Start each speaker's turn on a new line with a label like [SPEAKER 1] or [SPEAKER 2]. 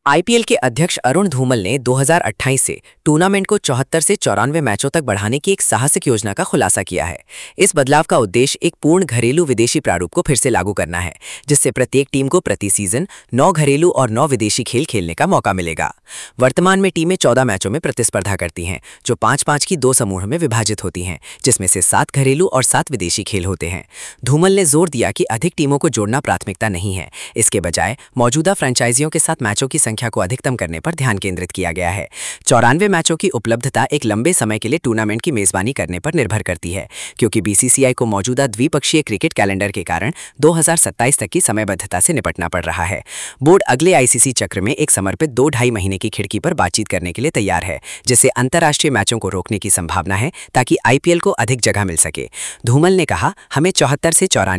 [SPEAKER 1] IPL के अध्यक्ष अरुण धूमल ने 2028 से टूर्नामेंट को 74 से 94 मैचों तक बढ़ाने की एक साहसिक योजना का खुलासा किया है। इस बदलाव का उद्देश्य एक पूर्ण घरेलू विदेशी प्रारूप को फिर से लागू करना है, जिससे प्रत्येक टीम को प्रति सीजन 9 घरेलू और 9 विदेशी खेल खेलने का मौका मिलेगा। वर्तमान में टीमें 14 मैचों में प्रतिस्पर्धा करती हैं, जो 5-5 की 2 समूह में विभाजित होती हैं, जिसमें से 7 घरेलू और 7 विदेशी खेल होते हैं। धूमल ने जोर दिया कि अधिक टीमों को जोड़ना प्राथमिकता नहीं है, इसके बजाय मौजूदा फ्रेंचाइजियों के साथ मैचों की संख्या को अधिकतम करने पर ध्यान केंद्रित किया गया है। 94 मैचों की उपलब्धता एक लंबे समय के लिए टूर्नामेंट की मेजबानी करने पर निर्भर करती है, क्योंकि बीसीसीआई को मौजूदा द्विपक्षीय क्रिकेट कैलेंडर के कारण 2027 तक की समयबद्धता से निपटना पड़ रहा है। बोर्ड अगले आईसीसी चक्र में एक समर्पित 2-2.5 महीने की खिड़की पर बातचीत करने के लिए तैयार है, जिससे अंतर्राष्ट्रीय मैचों को रोकने की संभावना है ताकि आईपीएल को अधिक जगह मिल सके। धूमल ने कहा, हमें 74 से 94